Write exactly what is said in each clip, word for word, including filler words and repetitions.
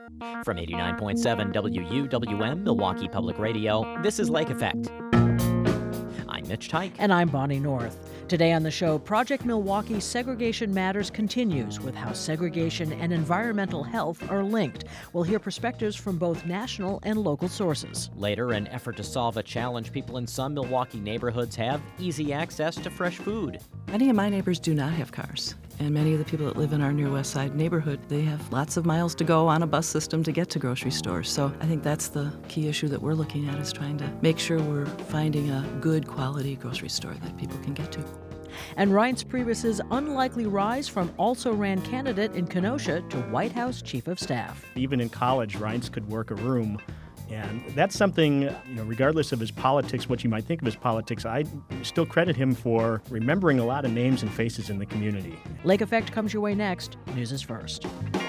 From eighty-nine point seven W U W M, Milwaukee Public Radio, this is Lake Effect. I'm Mitch Tyke. And I'm Bonnie North. Today on the show, Project Milwaukee Segregation Matters continues with how segregation and environmental health are linked. We'll hear perspectives from both national and local sources. Later, an effort to solve a challenge people in some Milwaukee neighborhoods have: easy access to fresh food. Many of my neighbors do not have cars. And many of the people that live in our near West Side neighborhood, they have lots of miles to go on a bus system to get to grocery stores. So I think that's the key issue that we're looking at, is trying to make sure we're finding a good quality grocery store that people can get to. And Reince Priebus's unlikely rise from also-ran candidate in Kenosha to White House Chief of Staff. Even in college, Reince could work a room. And that's something, you know, regardless of his politics, what you might think of his politics, I still credit him for remembering a lot of names and faces in the community. Lake Effect comes your way next. News is first.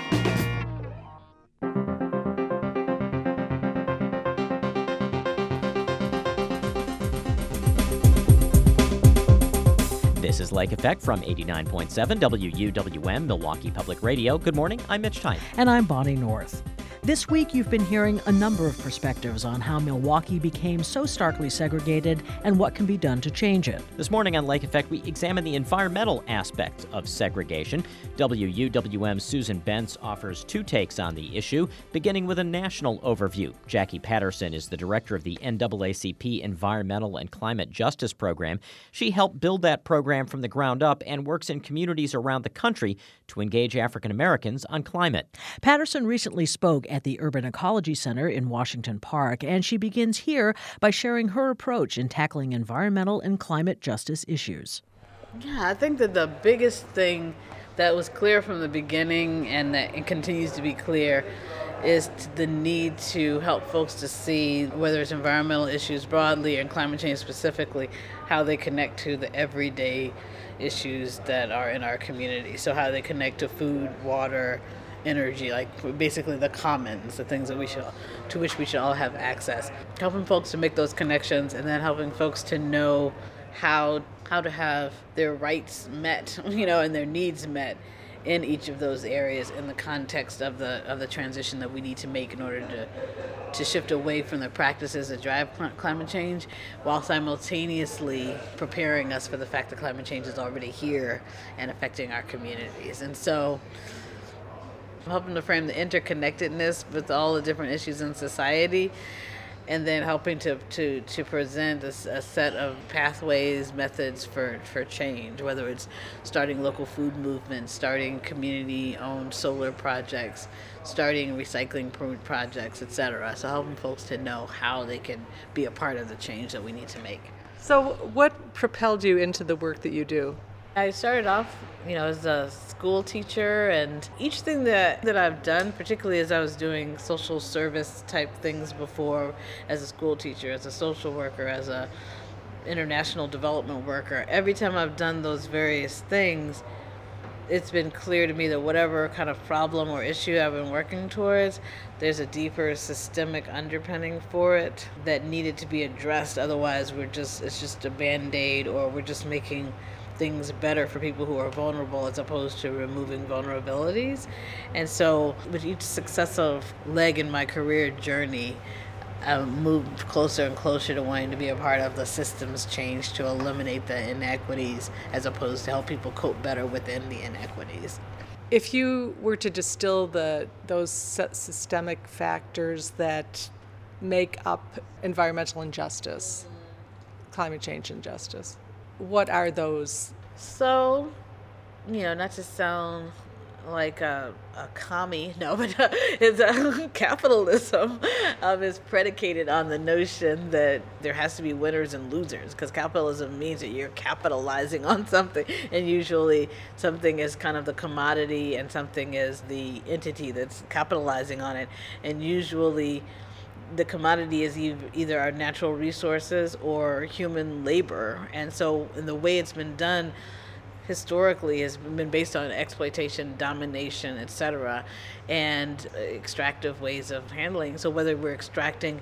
This is Lake Effect from eighty-nine point seven W U W M, Milwaukee Public Radio. Good morning, I'm Mitch Tyke. And I'm Bonnie North. This week, you've been hearing a number of perspectives on how Milwaukee became so starkly segregated and what can be done to change it. This morning on Lake Effect, we examine the environmental aspects of segregation. W U W M's Susan Bentz offers two takes on the issue, beginning with a national overview. Jackie Patterson is the director of the N double A C P Environmental and Climate Justice Program. She helped build that program from the ground up and works in communities around the country to engage African Americans on climate. Patterson recently spoke at the Urban Ecology Center in Washington Park, and she begins here by sharing her approach in tackling environmental and climate justice issues. Yeah, I think that the biggest thing that was clear from the beginning, and that it continues to be clear, is the need to help folks to see, whether it's environmental issues broadly and climate change specifically, how they connect to the everyday issues that are in our community. So how they connect to food, water, energy, like basically the commons, the things that we should, to which we should all have access. Helping folks to make those connections, and then helping folks to know how how to have their rights met, you know, and their needs met in each of those areas in the context of the of the transition that we need to make in order to to shift away from the practices that drive cl- climate change, while simultaneously preparing us for the fact that climate change is already here and affecting our communities. And so helping to frame the interconnectedness with all the different issues in society, and then helping to, to, to present a, a set of pathways, methods for, for change, whether it's starting local food movements, starting community-owned solar projects, starting recycling projects, et cetera. So helping folks to know how they can be a part of the change that we need to make. So what propelled you into the work that you do? I started off, you know, as a school teacher, and each thing that, that I've done, particularly as I was doing social service type things before, as a school teacher, as a social worker, as a international development worker, every time I've done those various things, it's been clear to me that whatever kind of problem or issue I've been working towards, there's a deeper systemic underpinning for it that needed to be addressed. Otherwise, we're just it's just a Band-Aid, or we're just making things better for people who are vulnerable as opposed to removing vulnerabilities. And so with each successive leg in my career journey, I moved closer and closer to wanting to be a part of the systems change to eliminate the inequities as opposed to help people cope better within the inequities. If you were to distill the those systemic factors that make up environmental injustice, climate change injustice, what are those? So, you know, not to sound like a, a commie, no, but uh, it's uh, capitalism um, is predicated on the notion that there has to be winners and losers, because capitalism means that you're capitalizing on something, and usually something is kind of the commodity and something is the entity that's capitalizing on it, and usually the commodity is either our natural resources or human labor. And so in the way it's been done historically has been based on exploitation, domination, et cetera, and extractive ways of handling. So whether we're extracting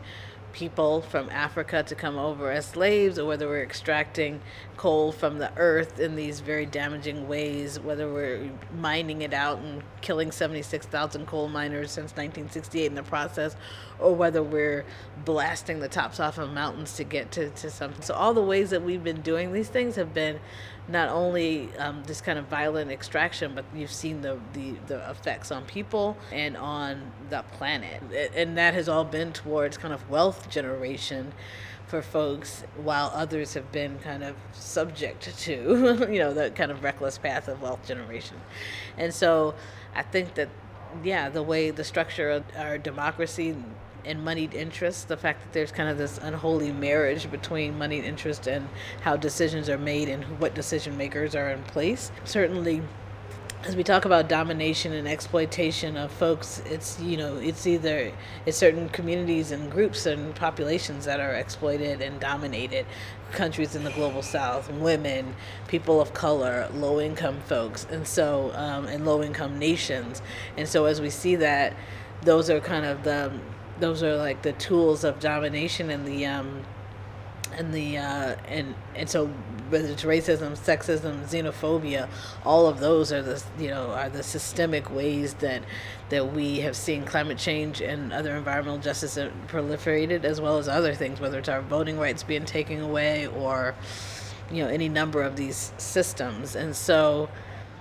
people from Africa to come over as slaves, or whether we're extracting coal from the earth in these very damaging ways, whether we're mining it out and killing seventy-six thousand coal miners since nineteen sixty-eight in the process, or whether we're blasting the tops off of mountains to get to, to something. So all the ways that we've been doing these things have been not only um, this kind of violent extraction, but you've seen the, the, the effects on people and on the planet. And that has all been towards kind of wealth generation for folks, while others have been kind of subject to, you know, the kind of reckless path of wealth generation. And so I think that, yeah, the way the structure of our democracy and moneyed interests, the fact that there's kind of this unholy marriage between moneyed interest and how decisions are made and what decision makers are in place. Certainly, as we talk about domination and exploitation of folks, it's, you know, it's either it's certain communities and groups and populations that are exploited and dominated. Countries in the global south, women, people of color, low-income folks, and so um, and low-income nations. And so as we see that, those are kind of the those are like the tools of domination and the um, and the uh, and and so whether it's racism, sexism, xenophobia, all of those are the you know are the systemic ways that that we have seen climate change and other environmental justice proliferated, as well as other things, whether it's our voting rights being taken away or you know any number of these systems. And so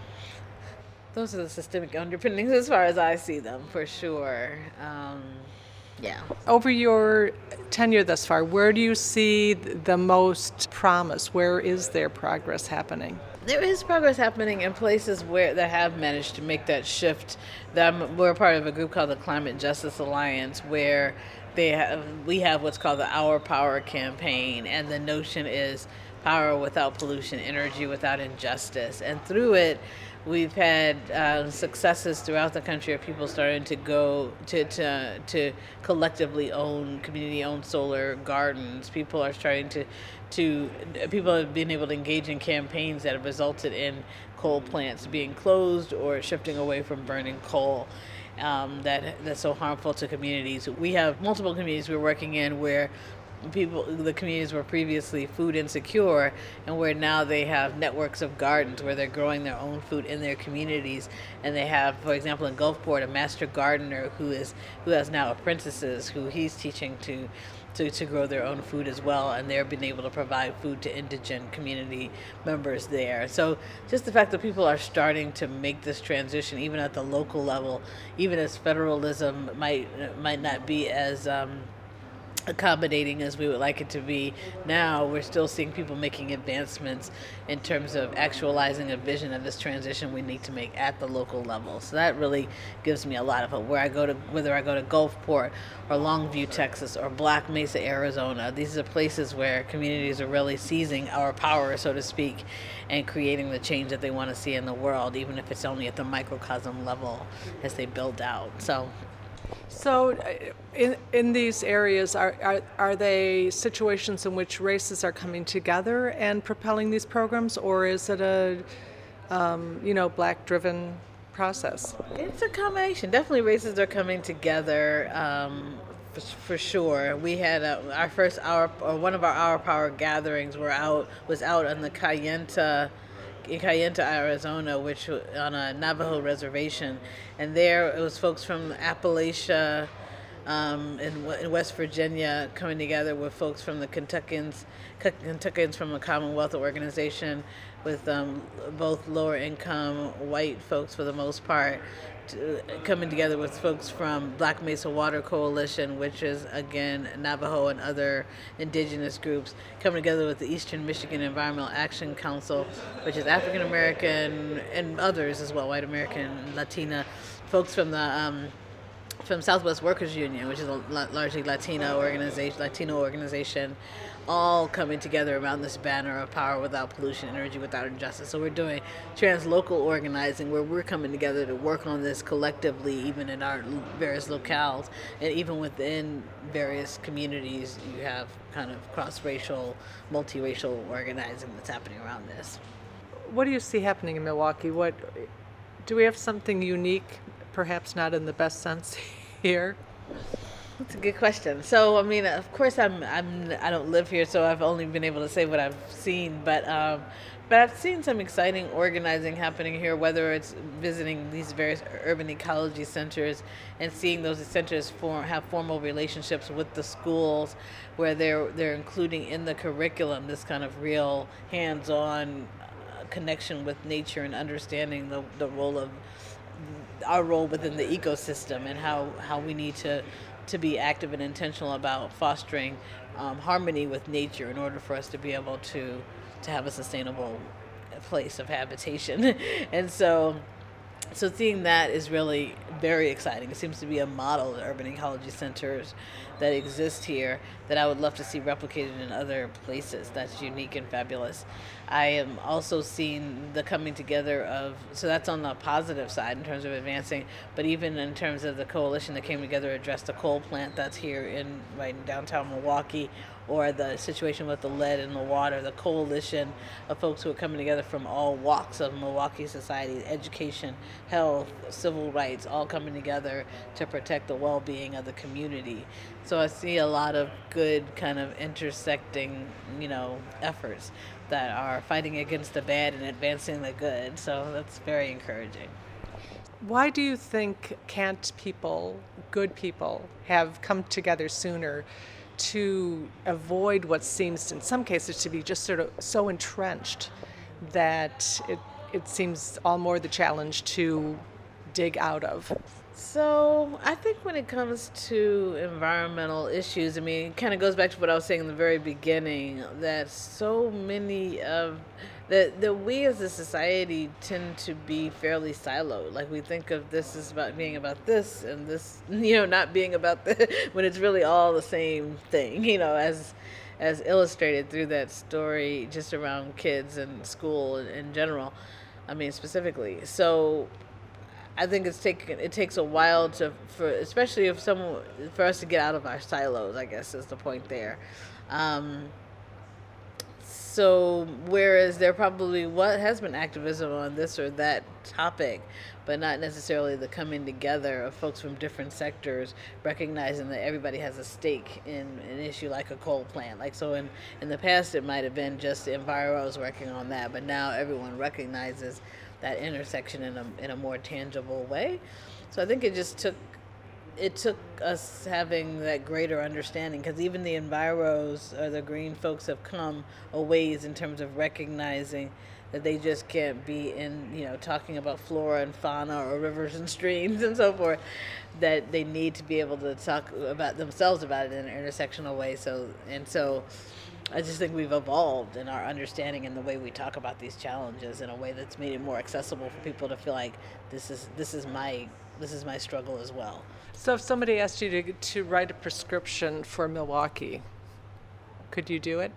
those are the systemic underpinnings as far as I see them, for sure. Um, Yeah. Over your tenure thus far, where do you see the most promise? Where is there progress happening? There is progress happening in places where that have managed to make that shift. That I'm, we're part of a group called the Climate Justice Alliance, where they have we have what's called the Our Power campaign, and the notion is power without pollution, energy without injustice, and through it, we've had uh, successes throughout the country of people starting to go to to, to collectively own, community-owned solar gardens. People are starting to, to, people have been able to engage in campaigns that have resulted in coal plants being closed or shifting away from burning coal. Um, that that's so harmful to communities. We have multiple communities we're working in where people, the communities were previously food insecure, and where now they have networks of gardens where they're growing their own food in their communities. And they have, for example, in Gulfport, a master gardener who is who has now apprentices who he's teaching to to, to grow their own food as well, and they're being able to provide food to indigent community members there. So just the fact that people are starting to make this transition, even at the local level, even as federalism might might not be as um, accommodating as we would like it to be now, we're still seeing people making advancements in terms of actualizing a vision of this transition we need to make at the local level. So that really gives me a lot of hope. Where I go to, whether I go to Gulfport or Longview, Texas, or Black Mesa, Arizona, these are places where communities are really seizing our power, so to speak, and creating the change that they want to see in the world, even if it's only at the microcosm level as they build out. So So in in these areas, are, are are they situations in which races are coming together and propelling these programs, or is it a um, you know black-driven process? It's a combination. Definitely races are coming together, um, for, for sure. We had a, our first hour, or one of our Our Power gatherings were out was out on the Kayenta in Kayenta, Arizona, which on a Navajo reservation, and there it was folks from Appalachia um, in, in West Virginia coming together with folks from the Kentuckians, Kentuckians from the Commonwealth Organization, with um, both lower income white folks for the most part, to, coming together with folks from Black Mesa Water Coalition, which is again Navajo and other indigenous groups, coming together with the Eastern Michigan Environmental Action Council, which is African American and others as well, white American, Latina, folks from the um, from Southwest Workers Union, which is a largely Latino organization, Latino organization, all coming together around this banner of power without pollution, energy without injustice. So we're doing trans-local organizing where we're coming together to work on this collectively, even in our various locales, and even within various communities, you have kind of cross-racial, multiracial organizing that's happening around this. What do you see happening in Milwaukee? What do we have something unique, perhaps not in the best sense here? That's a good question. So, I mean, of course, I'm I'm I don't live here, so I've only been able to say what I've seen. But um, but I've seen some exciting organizing happening here. Whether it's visiting these various urban ecology centers and seeing those centers form have formal relationships with the schools, where they're they're including in the curriculum this kind of real hands-on uh, connection with nature and understanding the the role of our role within the ecosystem and how how we need to. to be active and intentional about fostering um, harmony with nature in order for us to be able to to have a sustainable place of habitation. And so so seeing that is really very exciting. It seems to be a model of urban ecology centers that exist here that I would love to see replicated in other places. That's unique and fabulous. I am also seeing the coming together of, so that's on the positive side in terms of advancing, but even in terms of the coalition that came together to address the coal plant that's here in right in downtown Milwaukee, or the situation with the lead in the water, the coalition of folks who are coming together from all walks of Milwaukee society, education, health, civil rights, all coming together to protect the well-being of the community. So I see a lot of good kind of intersecting, you know, efforts that are fighting against the bad and advancing the good. So that's very encouraging. Why do you think can't people, good people, have come together sooner to avoid what seems in some cases to be just sort of so entrenched that it, it seems all more the challenge to dig out of? So I think when it comes to environmental issues, I mean, it kind of goes back to what I was saying in the very beginning, that so many of that that we as a society tend to be fairly siloed. Like we think of this as about being about this and this, you know, not being about this, when it's really all the same thing, you know, as as illustrated through that story just around kids and school in, in general. I mean, specifically. So I think it's taken. It takes a while to, for especially if someone, for us to get out of our silos. I guess is the point there. Um, so whereas there probably what has been activism on this or that topic, but not necessarily the coming together of folks from different sectors, recognizing that everybody has a stake in an issue like a coal plant. Like so, in in the past, it might have been just the Enviros working on that, but now everyone recognizes that intersection in a in a more tangible way. So I think it just took it took us having that greater understanding, because even the Enviros or the green folks have come a ways in terms of recognizing that they just can't be in, you know, talking about flora and fauna or rivers and streams and so forth, that they need to be able to talk about themselves about it in an intersectional way. So and so I just think we've evolved in our understanding and the way we talk about these challenges in a way that's made it more accessible for people to feel like this is this is my this is my struggle as well. So if somebody asked you to to write a prescription for Milwaukee, could you do it?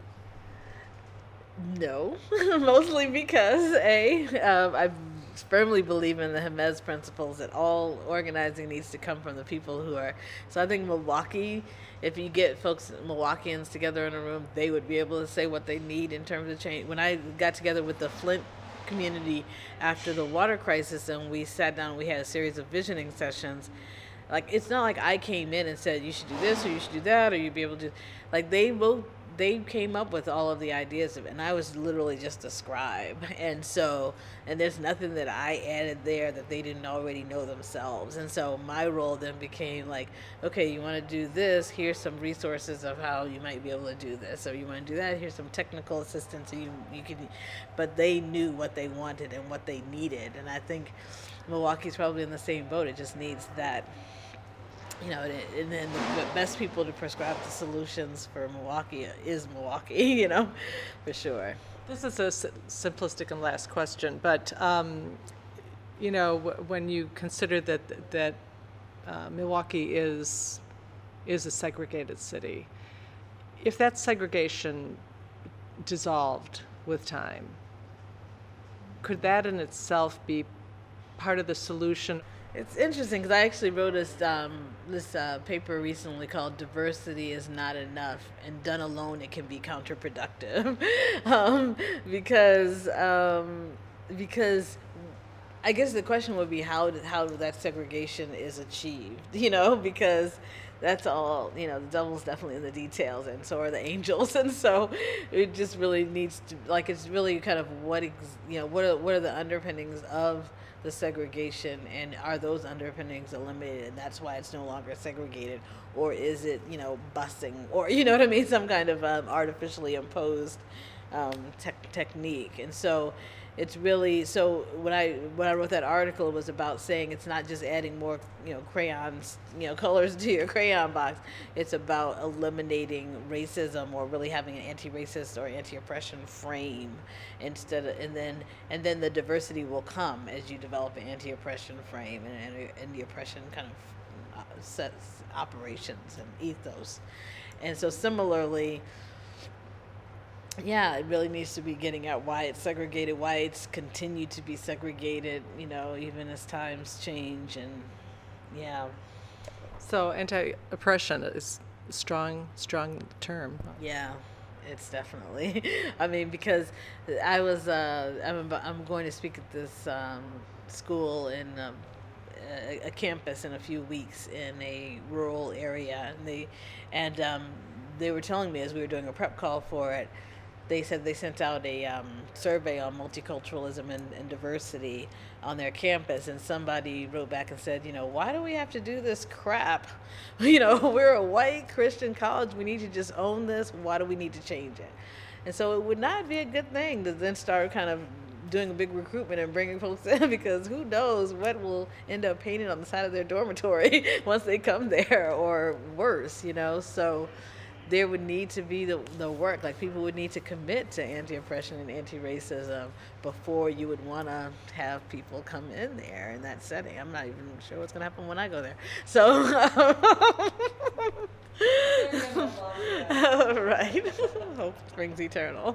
No, mostly because A, um, I firmly believe in the Hermes principles that all organizing needs to come from the people who are. So I think Milwaukee, if you get folks, Milwaukeeans together in a room, they would be able to say what they need in terms of change. When I got together with the Flint community after the water crisis and we sat down, we had a series of visioning sessions. Like, it's not like I came in and said, you should do this or you should do that or you'd be able to, like they will they came up with all of the ideas of it, and I was literally just a scribe. And so, and there's nothing that I added there that they didn't already know themselves. And so my role then became like, okay, you want to do this, here's some resources of how you might be able to do this. Or you want to do that, here's some technical assistance. So you, you can, but they knew what they wanted and what they needed. And I think Milwaukee's probably in the same boat. It just needs that. You know, and then the best people to prescribe the solutions for Milwaukee is Milwaukee, you know, for sure. This is a s- simplistic and last question, but, um, you know, w- when you consider that that uh, Milwaukee is is a segregated city, if that segregation dissolved with time, could that in itself be part of the solution? It's interesting because I actually wrote this um, this uh, paper recently called "Diversity is Not Enough," and done alone it can be counterproductive, um, because um, because I guess the question would be how how that segregation is achieved, you know, because that's all, you know, the devil's definitely in the details, and so are the angels, and so it just really needs to, like, it's really kind of what, ex, you know, what are, what are the underpinnings of the segregation, and are those underpinnings eliminated, and that's why it's no longer segregated, or is it, you know, busing, or, you know what I mean, some kind of um, artificially imposed um, te- technique, and so it's really, so when I when I wrote that article, it was about saying it's not just adding more, you know, crayons, you know, colors to your crayon box. It's about eliminating racism, or really having an anti-racist or anti-oppression frame instead of, and then and then the diversity will come as you develop an anti-oppression frame and, and, and the oppression kind of sets operations and ethos. And so similarly, yeah, it really needs to be getting at why it's segregated, why it's continued to be segregated, you know, even as times change, and yeah. So anti-oppression is a strong, strong term. Yeah, it's definitely. I mean, because I was, uh, I'm, I'm going to speak at this um, school in um, a, a campus in a few weeks in a rural area, and they, and um, they were telling me as we were doing a prep call for it, they said they sent out a um, survey on multiculturalism and, and diversity on their campus, and somebody wrote back and said, you know, why do we have to do this crap? You know, we're a white Christian college. We need to just own this. Why do we need to change it? And so it would not be a good thing to then start kind of doing a big recruitment and bringing folks in, because who knows what will end up painted on the side of their dormitory once they come there, or worse, you know. So there would need to be the, the work, like people would need to commit to anti-oppression and anti-racism before you would want to have people come in there in that setting. I'm not even sure what's going to happen when I go there. So, right. Hope springs eternal.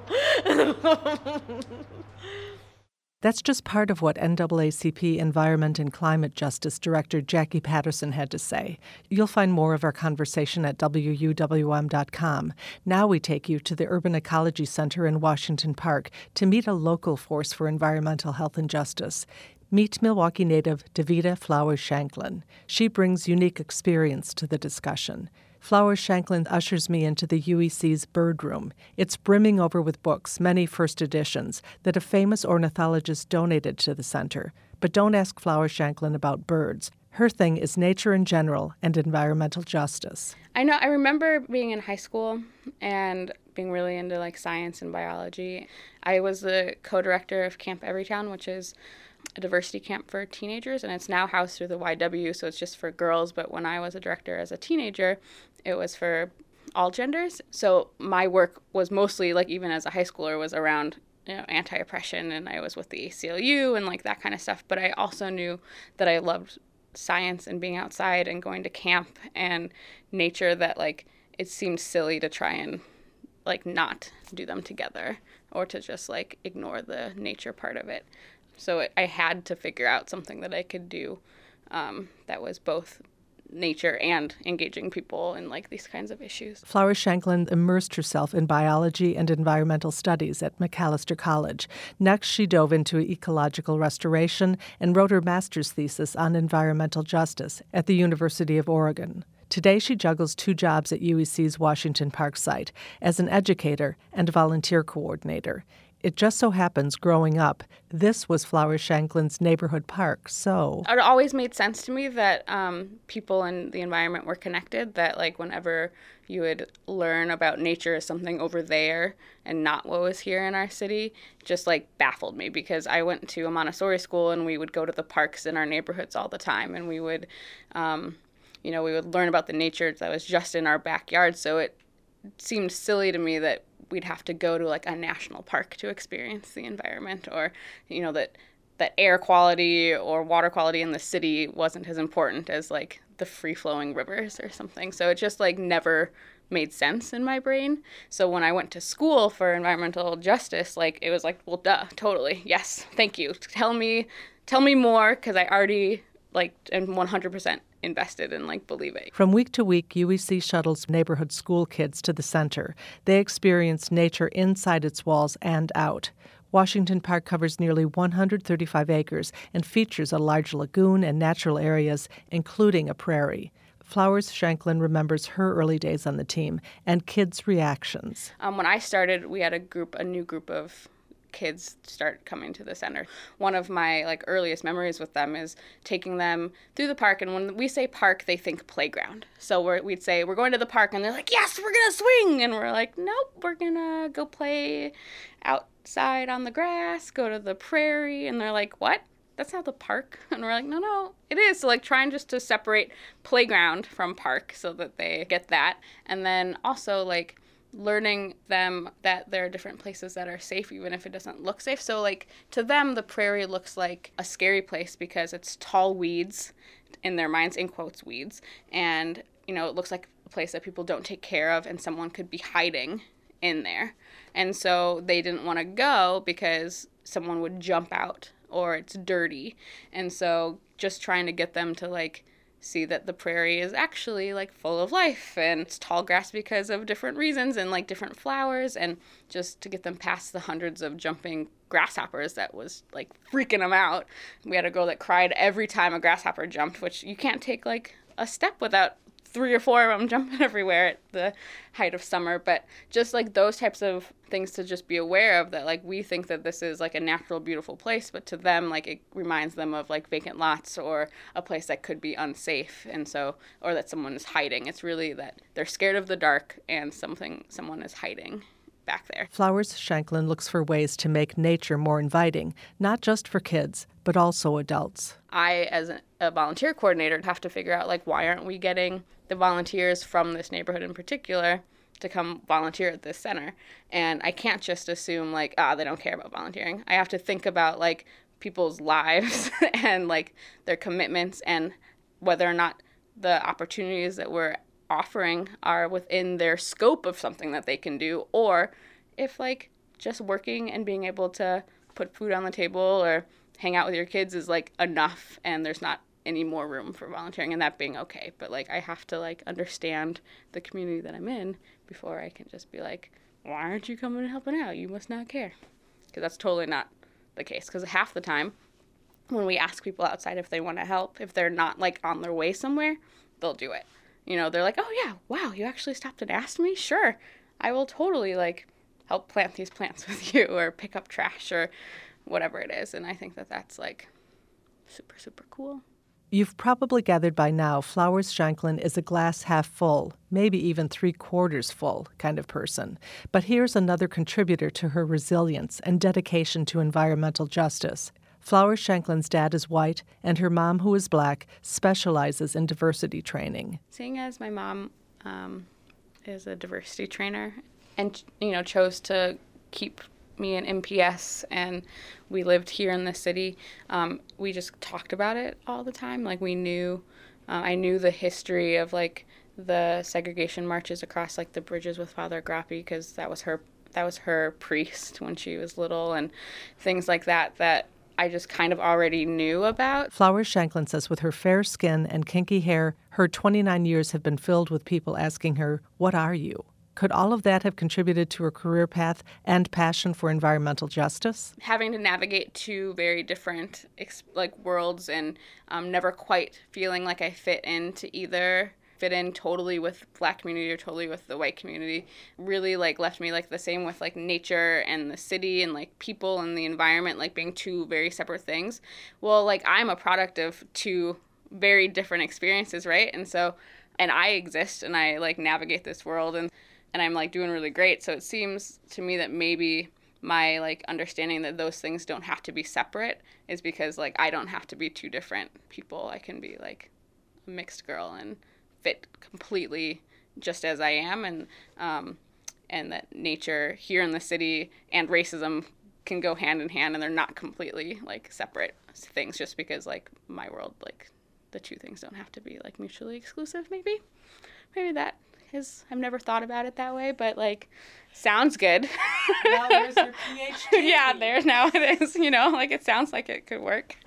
That's just part of what N double A C P Environment and Climate Justice Director Jackie Patterson had to say. You'll find more of our conversation at W U W M dot com. Now we take you to the Urban Ecology Center in Washington Park to meet a local force for environmental health and justice. Meet Milwaukee native Davida Flowers-Shanklin. She brings unique experience to the discussion. Flowers-Shanklin ushers me into the U E C's Bird Room. It's brimming over with books, many first editions, that a famous ornithologist donated to the center. But don't ask Flowers-Shanklin about birds. Her thing is nature in general and environmental justice. I know, I remember being in high school and being really into like science and biology. I was the co-director of Camp Everytown, which is a diversity camp for teenagers, and it's now housed through the Y W, so it's just for girls. But when I was a director as a teenager, it was for all genders. So my work was mostly, like, even as a high schooler, was around, you know, anti-oppression, and I was with the A C L U and like that kind of stuff. But I also knew that I loved science and being outside and going to camp and nature, that like it seemed silly to try and like not do them together, or to just like ignore the nature part of it. So it, I had to figure out something that I could do um, that was both nature and engaging people in like these kinds of issues. Flowers-Shanklin immersed herself in biology and environmental studies at Macalester College. Next, she dove into ecological restoration and wrote her master's thesis on environmental justice at the University of Oregon. Today, she juggles two jobs at U E C's Washington Park site as an educator and volunteer coordinator. It just so happens, growing up, this was Flowers-Shanklin's neighborhood park, so... It always made sense to me that um, people and the environment were connected, that, like, whenever you would learn about nature as something over there and not what was here in our city, just, like, baffled me, because I went to a Montessori school and we would go to the parks in our neighborhoods all the time, and we would, um, you know, we would learn about the nature that was just in our backyard, so it seemed silly to me that we'd have to go to like a national park to experience the environment, or, you know, that that air quality or water quality in the city wasn't as important as like the free-flowing rivers or something. So it just like never made sense in my brain. So when I went to school for environmental justice, like it was like, well, duh, totally, yes, thank you. Tell me, tell me more, because I already like am one hundred percent invested and like believe it. From week to week, U E C shuttles neighborhood school kids to the center. They experience nature inside its walls and out. Washington Park covers nearly one hundred thirty-five acres and features a large lagoon and natural areas, including a prairie. Flowers Shanklin remembers her early days on the team and kids' reactions. Um, when I started, we had a group, a new group of kids start coming to the center. One of my like earliest memories with them is taking them through the park, and when we say park, they think playground. So we're, we'd say, we're going to the park, and they're like, yes, we're gonna swing, and we're like, nope, we're gonna go play outside on the grass, go to the prairie, and they're like, what? That's not the park. And we're like, no, no, it is. So like trying just to separate playground from park so that they get that. And then also like learning them that there are different places that are safe even if it doesn't look safe. So like to them, the prairie looks like a scary place because it's tall weeds, in their minds, in quotes, weeds. And, you know, it looks like a place that people don't take care of and someone could be hiding in there. And so they didn't want to go because someone would jump out or it's dirty. And so just trying to get them to like see that the prairie is actually like full of life and it's tall grass because of different reasons and like different flowers, and just to get them past the hundreds of jumping grasshoppers that was like freaking them out. We had a girl that cried every time a grasshopper jumped, which you can't take like a step without three or four of them jumping everywhere at the height of summer. But just like those types of things to just be aware of, that like we think that this is like a natural, beautiful place, but to them, like it reminds them of like vacant lots or a place that could be unsafe. And so, or that someone is hiding. It's really that they're scared of the dark and something, someone is hiding back there. Flowers Shanklin looks for ways to make nature more inviting, not just for kids, but also adults. I, as a volunteer coordinator, have to figure out, like, why aren't we getting the volunteers from this neighborhood in particular to come volunteer at this center? And I can't just assume, like, ah, they don't care about volunteering. I have to think about, like, people's lives and, like, their commitments and whether or not the opportunities that we're offering are within their scope of something that they can do, or if, like, just working and being able to put food on the table or hang out with your kids is like enough and there's not any more room for volunteering, and that being okay. But like I have to like understand the community that I'm in before I can just be like, why aren't you coming and helping out? You must not care. Because that's totally not the case. Because half the time when we ask people outside if they want to help, if they're not like on their way somewhere, they'll do it. You know, they're like, oh yeah, wow, you actually stopped and asked me? Sure, I will totally like help plant these plants with you or pick up trash or whatever it is. And I think that that's like super, super cool. You've probably gathered by now Flowers Shanklin is a glass half full, maybe even three quarters full kind of person. But here's another contributor to her resilience and dedication to environmental justice. Flowers Shanklin's dad is white, and her mom, who is black, specializes in diversity training. Seeing as my mom um, is a diversity trainer and, you know, chose to keep me in M P S, and we lived here in the city, um, we just talked about it all the time. Like we knew, uh, I knew the history of like the segregation marches across like the bridges with Father Grappi, because that was her, that was her priest when she was little, and things like that that I just kind of already knew about. Flowers Shanklin says with her fair skin and kinky hair, her twenty-nine years have been filled with people asking her, what are you? Could all of that have contributed to her career path and passion for environmental justice? Having to navigate two very different like worlds and um, never quite feeling like I fit into either, fit in totally with Black community or totally with the white community, really like left me like the same with like nature and the city and like people and the environment like being two very separate things. Well, like I'm a product of two very different experiences, right? And so, and I exist and I like navigate this world and and I'm like doing really great. So it seems to me that maybe my like understanding that those things don't have to be separate is because like I don't have to be two different people. I can be like a mixed girl and fit completely just as I am, and um, and that nature here in the city and racism can go hand in hand, and they're not completely like separate things just because like my world, like the two things don't have to be like mutually exclusive. Maybe, maybe that. Is, I've never thought about it that way, but like, sounds good. Now there's your PhD. Yeah, there's now it is, you know, like it sounds like it could work.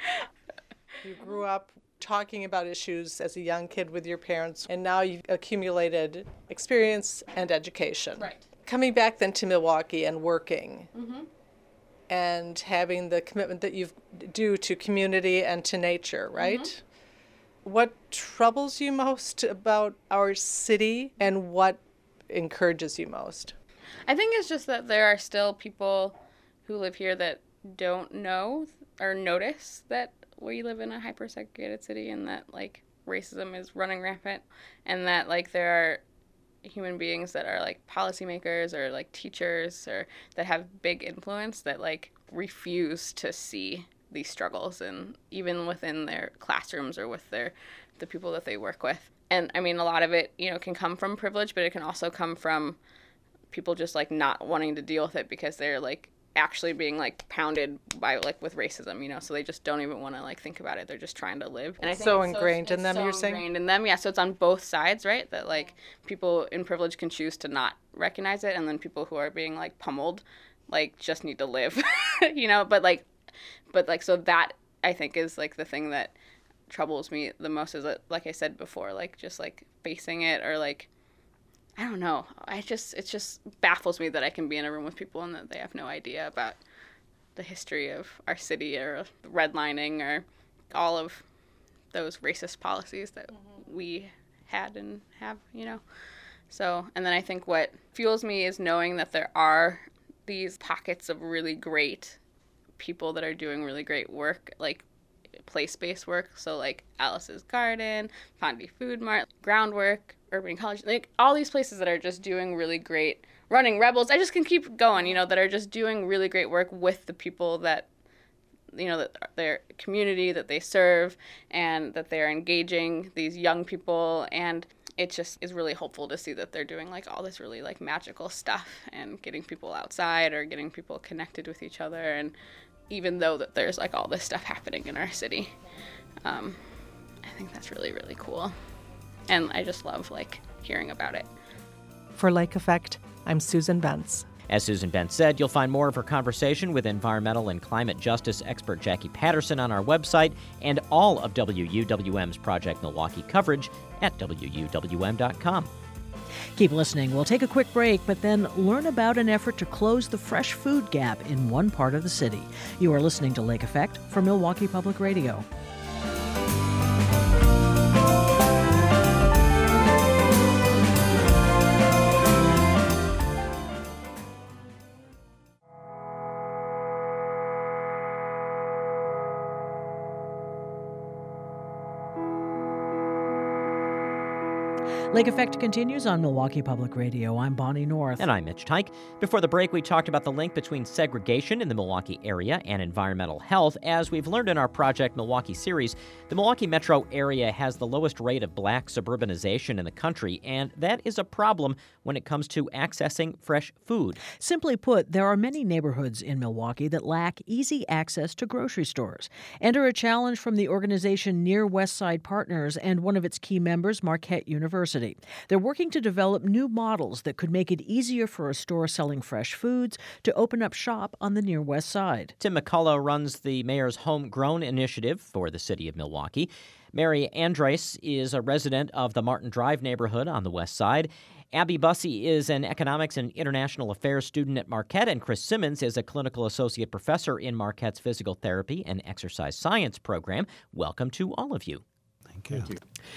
You grew up talking about issues as a young kid with your parents, and now you've accumulated experience and education. Right. Coming back then to Milwaukee and working, mm-hmm. and having the commitment that you do to community and to nature, right? Mm-hmm. What troubles you most about our city, and what encourages you most? I think it's just that there are still people who live here that don't know or notice that we live in a hyper-segregated city, and that, like, racism is running rampant, and that, like, there are human beings that are, like, policymakers or, like, teachers or that have big influence that, like, refuse to see these struggles, and even within their classrooms or with their the people that they work with. And I mean, a lot of it, you know, can come from privilege, but it can also come from people just, like, not wanting to deal with it because they're, like, actually being, like, pounded by, like, with racism, you know, so they just don't even want to, like, think about it. They're just trying to live. And I think so it's ingrained so, in them, so you're saying? ingrained in them, yeah. So it's on both sides, right? That, like, people in privilege can choose to not recognize it, and then people who are being, like, pummeled, like, just need to live, you know. But like, but like, so that I think is, like, the thing that troubles me the most is that, like I said before, like, just, like, facing it, or, like, I don't know. I just, it just baffles me that I can be in a room with people and that they have no idea about the history of our city, or redlining, or all of those racist policies that mm-hmm. we had and have, you know. So, and then I think what fuels me is knowing that there are these pockets of really great people that are doing really great work, like place-based work. So, like, Alice's Garden, Fondy Food Mart, Groundwork, Urban College, like, all these places that are just doing really great, Running Rebels, I just can keep going, you know, that are just doing really great work with the people that, you know, that their community that they serve, and that they're engaging these young people. And it just is really hopeful to see that they're doing, like, all this really, like, magical stuff and getting people outside or getting people connected with each other. And even though that there's, like, all this stuff happening in our city, um, I think that's really, really cool. And I just love, like, hearing about it. For Lake Effect, I'm Susan Bentz. As Susan Bentz said, you'll find more of her conversation with environmental and climate justice expert Jackie Patterson on our website, and all of W U W M's Project Milwaukee coverage at W U W M dot com. Keep listening. We'll take a quick break, but then learn about an effort to close the fresh food gap in one part of the city. You are listening to Lake Effect from Milwaukee Public Radio. Lake Effect continues on Milwaukee Public Radio. I'm Bonnie North. And I'm Mitch Teich. Before the break, we talked about the link between segregation in the Milwaukee area and environmental health. As we've learned in our Project Milwaukee series, the Milwaukee metro area has the lowest rate of black suburbanization in the country, and that is a problem when it comes to accessing fresh food. Simply put, there are many neighborhoods in Milwaukee that lack easy access to grocery stores. Enter a challenge from the organization Near West Side Partners and one of its key members, Marquette University. They're working to develop new models that could make it easier for a store selling fresh foods to open up shop on the Near West Side. Tim McCullough runs the mayor's Homegrown initiative for the city of Milwaukee. Mary Andres is a resident of the Martin Drive neighborhood on the west side. Abby Bussey is an economics and international affairs student at Marquette, and Chris Simmons is a clinical associate professor in Marquette's physical therapy and exercise science program. Welcome to all of you. Thank you. Thank you.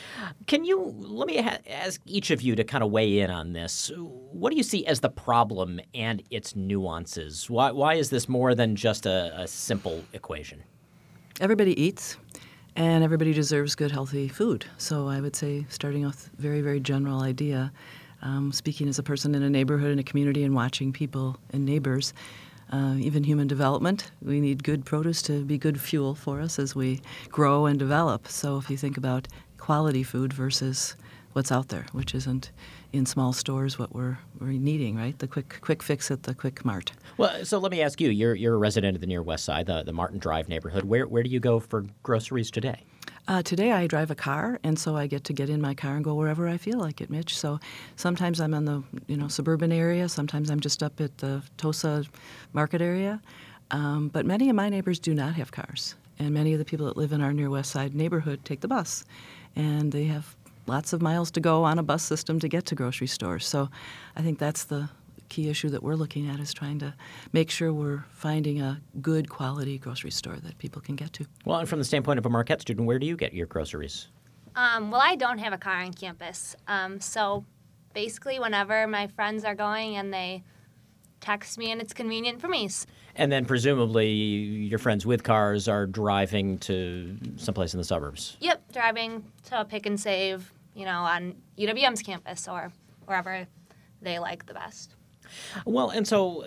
Can you, let me ha- ask each of you to kind of weigh in on this. What do you see as the problem and its nuances? Why, why is this more than just a, a simple equation? Everybody eats, and everybody deserves good, healthy food. So I would say, starting off very, very general idea, um, speaking as a person in a neighborhood, in a community, and watching people and neighbors, Uh, even human development, we need good produce to be good fuel for us as we grow and develop. So if you think about quality food versus what's out there, which isn't in small stores what we're, we're needing, right? The quick quick fix at the Quick Mart. Well, so let me ask you, you're, you're a resident of the Near West Side, the, the Martin Drive neighborhood. Where, where do you go for groceries today? Uh, today I drive a car, and so I get to get in my car and go wherever I feel like it, Mitch. So sometimes I'm in the you know suburban area, sometimes I'm just up at the Tosa market area. Um, but many of my neighbors do not have cars, and many of the people that live in our Near West Side neighborhood take the bus, and they have lots of miles to go on a bus system to get to grocery stores. So I think that's the key issue that we're looking at is trying to make sure we're finding a good quality grocery store that people can get to. Well, and from the standpoint of a Marquette student, where do you get your groceries? Um, well, I don't have a car on campus, um, so basically whenever my friends are going and they text me and it's convenient for me. And then presumably your friends with cars are driving to someplace in the suburbs. Yep, driving to Pick and Save, you know, on U W M's campus or wherever they like the best. Well, and so uh,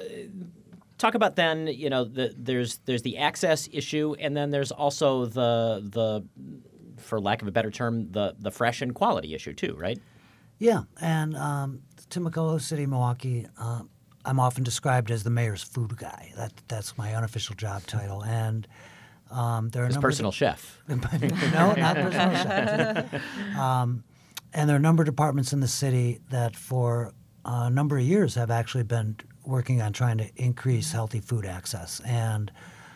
talk about then, you know, the, there's there's the access issue, and then there's also the the for lack of a better term, the the fresh and quality issue too, right? Yeah, and um, Tim McCullough, City of Milwaukee. Uh, I'm often described as the mayor's food guy. That that's my unofficial job title, and um, there are his personal of, chef. no, not personal chef. Um, and there are a number of departments in the city that, for a number of years, have actually been working on trying to increase healthy food access. And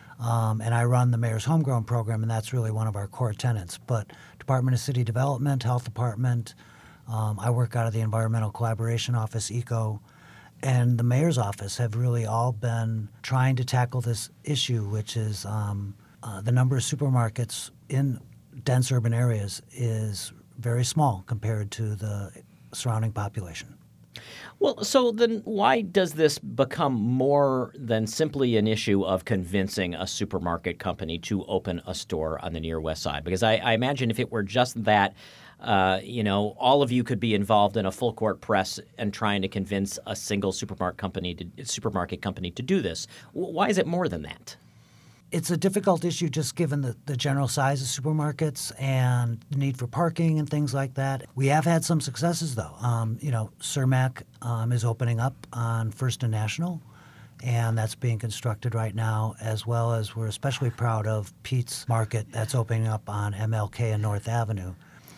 um, and I run the mayor's homegrown program, and that's really one of our core tenets. But Department of City Development, Health Department. Um, I work out of the Environmental Collaboration Office, ECO. And the mayor's office have really all been trying to tackle this issue, which is um, uh, the number of supermarkets in dense urban areas is very small compared to the surrounding population. Well, so then why does this become more than simply an issue of convincing a supermarket company to open a store on the Near West Side? Because I, I imagine if it were just that, Uh, you know, all of you could be involved in a full court press and trying to convince a single supermarket company to supermarket company to do this. Why is it more than that? It's a difficult issue just given the, the general size of supermarkets and the need for parking and things like that. We have had some successes, though. Um, you know, Cermak um, is opening up on First and National, and that's being constructed right now, as well as we're especially proud of Pete's Market that's opening up on M L K and North Avenue.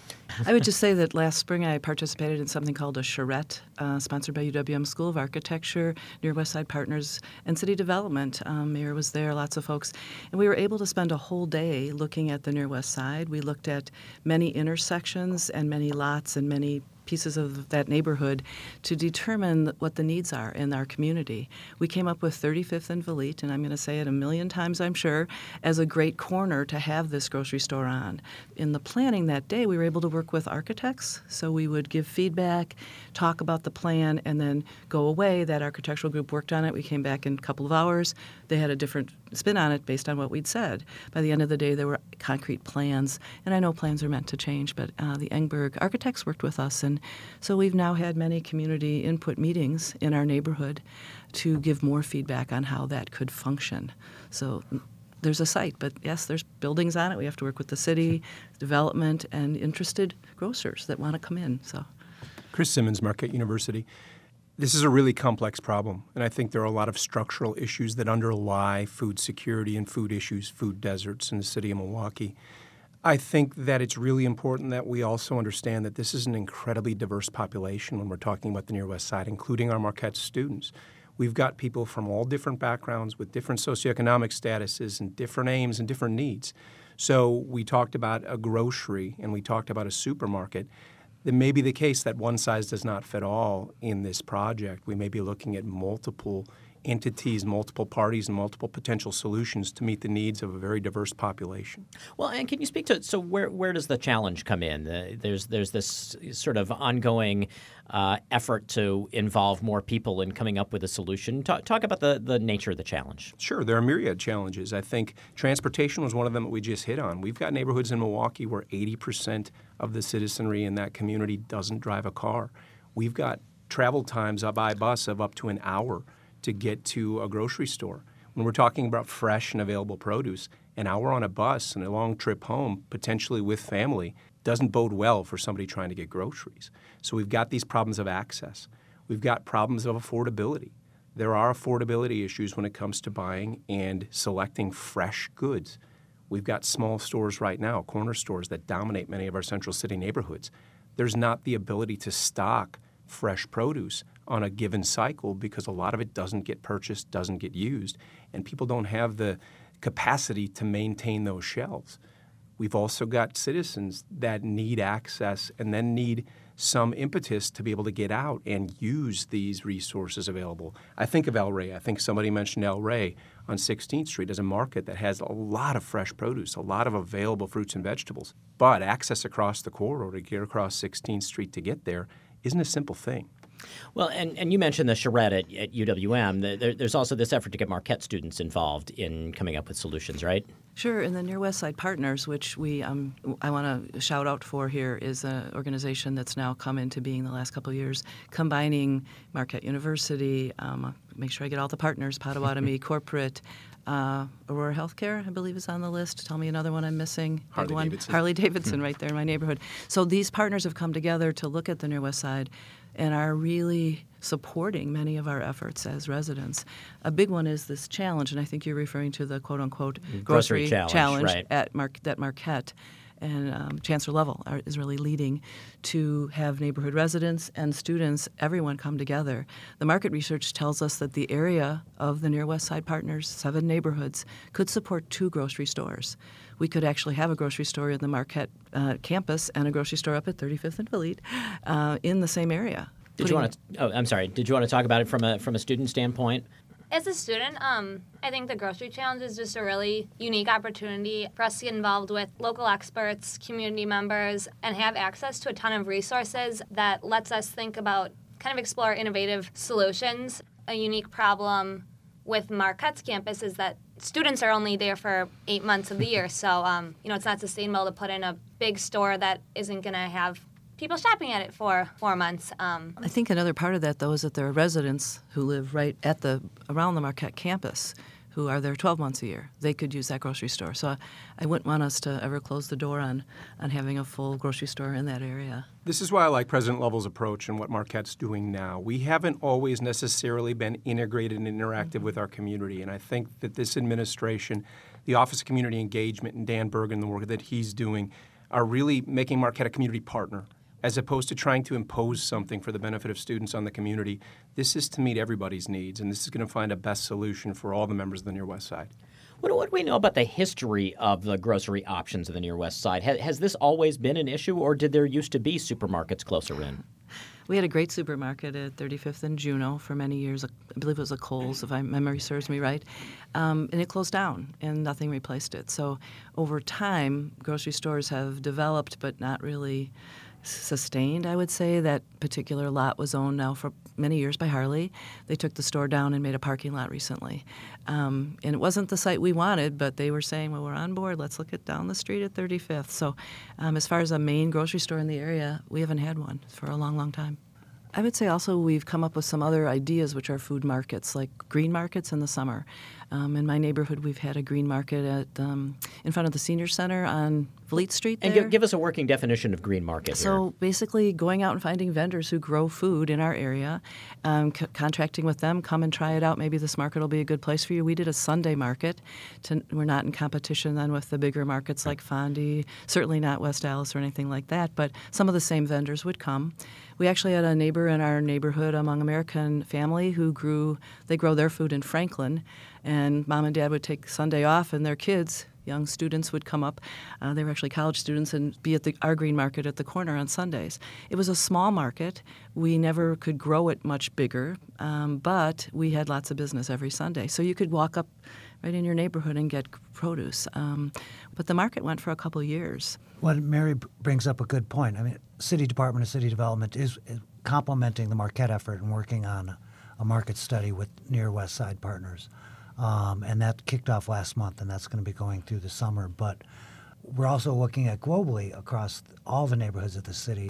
I would just say that last spring I participated in something called a charrette, uh, sponsored by U W M School of Architecture, Near West Side Partners, and City Development. Um, Mayor was there, lots of folks. And we were able to spend a whole day looking at the Near West Side. We looked at many intersections and many lots and many pieces of that neighborhood to determine what the needs are in our community. We came up with thirty-fifth and Valete, and I'm going to say it a million times, I'm sure, as a great corner to have this grocery store on. In the planning that day, we were able to work with architects, so we would give feedback, talk about the plan, and then go away. That architectural group worked on it. We came back in a couple of hours. They had a different spin on it based on what we'd said. By the end of the day, there were concrete plans, and I know plans are meant to change, but uh, the Engberg architects worked with us, and so we've now had many community input meetings in our neighborhood to give more feedback on how that could function. So there's a site, but yes, there's buildings on it. We have to work with the city, development, and interested grocers that want to come in. So, Chris Simmons, Marquette University. This is a really complex problem, and I think there are a lot of structural issues that underlie food security and food issues, food deserts in the city of Milwaukee. I think that it's really important that we also understand that this is an incredibly diverse population when we're talking about the Near West Side, including our Marquette students. We've got people from all different backgrounds with different socioeconomic statuses and different aims and different needs. So we talked about a grocery and we talked about a supermarket. It may be the case that one size does not fit all in this project. We may be looking at multiple entities, multiple parties, and multiple potential solutions to meet the needs of a very diverse population. Well, and can you speak to so where where does the challenge come in? Uh, there's there's this sort of ongoing uh, effort to involve more people in coming up with a solution. Talk, talk about the, the nature of the challenge. Sure, there are myriad challenges. I think transportation was one of them that we just hit on. We've got neighborhoods in Milwaukee where eighty percent of the citizenry in that community doesn't drive a car. We've got travel times by bus of up to an hour to get to a grocery store. When we're talking about fresh and available produce, an hour on a bus and a long trip home, potentially with family, doesn't bode well for somebody trying to get groceries. So we've got these problems of access. We've got problems of affordability. There are affordability issues when it comes to buying and selecting fresh goods. We've got small stores right now, corner stores that dominate many of our central city neighborhoods. There's not the ability to stock fresh produce on a given cycle because a lot of it doesn't get purchased, doesn't get used, and people don't have the capacity to maintain those shelves. We've also got citizens that need access and then need some impetus to be able to get out and use these resources available. I think of El Rey. I think somebody mentioned El Rey on sixteenth Street as a market that has a lot of fresh produce, a lot of available fruits and vegetables. But access across the corridor to get across sixteenth Street to get there isn't a simple thing. Well, and, and you mentioned the charrette at, at U W M. There, there's also this effort to get Marquette students involved in coming up with solutions, right? Sure, and the Near West Side Partners, which we um, I want to shout out for here, is an organization that's now come into being the last couple of years, combining Marquette University, um, make sure I get all the partners, Potawatomi Corporate, uh, Aurora Healthcare, I believe is on the list. Tell me another one I'm missing. Harley one. Davidson. Harley Davidson, right there in my neighborhood. So these partners have come together to look at the Near West Side and are really supporting many of our efforts as residents. A big one is this challenge, and I think you're referring to the quote-unquote grocery, grocery challenge, challenge right. at Mar- that Marquette and um, Chancellor Level are, is really leading to have neighborhood residents and students, everyone come together. The market research tells us that the area of the Near West Side Partners, seven neighborhoods, could support two grocery stores. We could actually have a grocery store in the Marquette uh, campus and a grocery store up at thirty-fifth and Valete uh, in the same area. Did you want to? Oh, I'm sorry. Did you want to talk about it from a from a student standpoint? As a student, um, I think the Grocery Challenge is just a really unique opportunity for us to get involved with local experts, community members, and have access to a ton of resources that lets us think about, kind of explore innovative solutions. A unique problem with Marquette's campus is that students are only there for eight months of the year, so um, you know it's not sustainable to put in a big store that isn't going to have people shopping at it for four months. Um, I think another part of that, though, is that there are residents who live right at the around the Marquette campus who are there twelve months a year. They could use that grocery store. So I wouldn't want us to ever close the door on, on having a full grocery store in that area. This is why I like President Lovell's approach and what Marquette's doing now. We haven't always necessarily been integrated and interactive mm-hmm. with our community, and I think that this administration, the Office of Community Engagement, and Dan Bergen, the work that he's doing, are really making Marquette a community partner, as opposed to trying to impose something for the benefit of students on the community. This is to meet everybody's needs, and this is going to find a best solution for all the members of the Near West Side. What, what do we know about the history of the grocery options of the Near West Side? Has, has this always been an issue, or did there used to be supermarkets closer in? We had a great supermarket at thirty-fifth and Juneau for many years. I believe it was a Kohl's, if my memory serves me right. Um, and it closed down, and nothing replaced it. So over time, grocery stores have developed, but not really sustained, I would say. That particular lot was owned now for many years by Harley. They took the store down and made a parking lot recently. Um, and it wasn't the site we wanted, but they were saying, well, we're on board. Let's look at down the street at thirty-fifth. So um, as far as a main grocery store in the area, we haven't had one for a long, long time. I would say also we've come up with some other ideas, which are food markets, like green markets in the summer. Um, in my neighborhood, we've had a green market at um, in front of the Senior Center on Valete Street there. And give, give us a working definition of green market So here. basically going out and finding vendors who grow food in our area, um, c- contracting with them, come and try it out. Maybe this market will be a good place for you. We did a Sunday market. To, we're not in competition then with the bigger markets like Fondy, certainly not West Allis or anything like that, but some of the same vendors would come. We actually had a neighbor in our neighborhood, Among American family, who grew, they grow their food in Franklin, and mom and dad would take Sunday off, and their kids, young students, would come up. Uh, they were actually college students and be at the our green market at the corner on Sundays. It was a small market. We never could grow it much bigger, um, but we had lots of business every Sunday. So you could walk up right in your neighborhood and get produce. Um, but the market went for a couple of years. Well, Mary brings up a good point. I mean, City Department of City Development is, is complementing the Marquette effort and working on a market study with Near West Side Partners. Um, and that kicked off last month, and that's going to be going through the summer. But we're also looking at globally across all the neighborhoods of the city.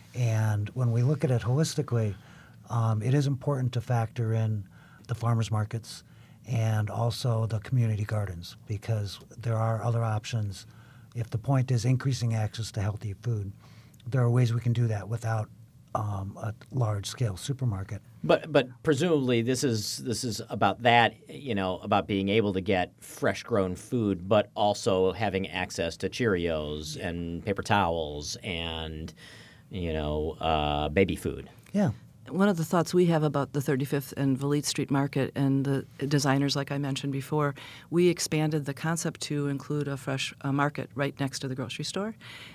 And when we look at it holistically, um, it is important to factor in the farmers markets and also the community gardens, because there are other options. If the point is increasing access to healthy food, there are ways we can do that without um, a large-scale supermarket. But but presumably this is this is about that, you know, about being able to get fresh grown food, but also having access to Cheerios and paper towels and, you know, uh, baby food. Yeah. One of the thoughts we have about the thirty-fifth and Valete Street Market and the designers, like I mentioned before, we expanded the concept to include a fresh uh, market right next to the grocery store.